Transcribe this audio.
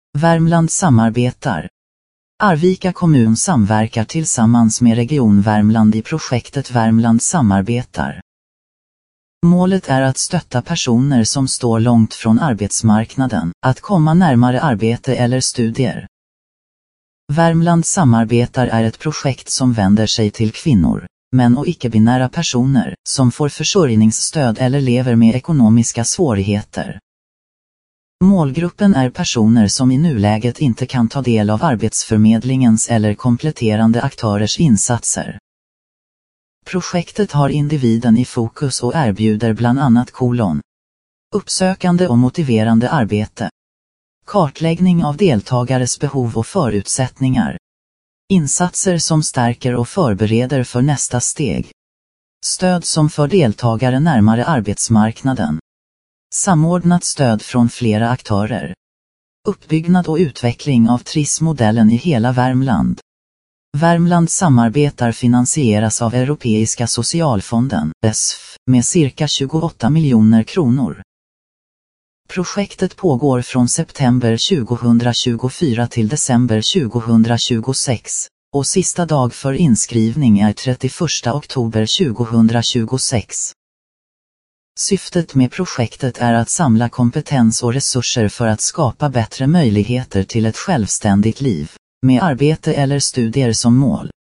Värmland samarbetar. Arvika kommun samverkar tillsammans med Region Värmland i projektet Värmland samarbetar. Målet är att stötta personer som står långt från arbetsmarknaden att komma närmare arbete eller studier. Värmland samarbetar är ett projekt som vänder sig till kvinnor, män och icke-binära personer som får försörjningsstöd eller lever med ekonomiska svårigheter. Målgruppen är personer som i nuläget inte kan ta del av arbetsförmedlingens eller kompletterande aktörers insatser. Projektet har individen i fokus och erbjuder bland annat uppsökande och motiverande arbete, kartläggning av deltagares behov och förutsättningar, insatser som stärker och förbereder för nästa steg, stöd som för deltagare närmare arbetsmarknaden, samordnat stöd från flera aktörer, uppbyggnad och utveckling av TRIS-modellen i hela Värmland. Värmland samarbetar finansieras av Europeiska socialfonden, ESF, med cirka 28 miljoner kronor. Projektet pågår från september 2024 till december 2026, och sista dag för inskrivning är 31 oktober 2026. Syftet med projektet är att samla kompetens och resurser för att skapa bättre möjligheter till ett självständigt liv, med arbete eller studier som mål.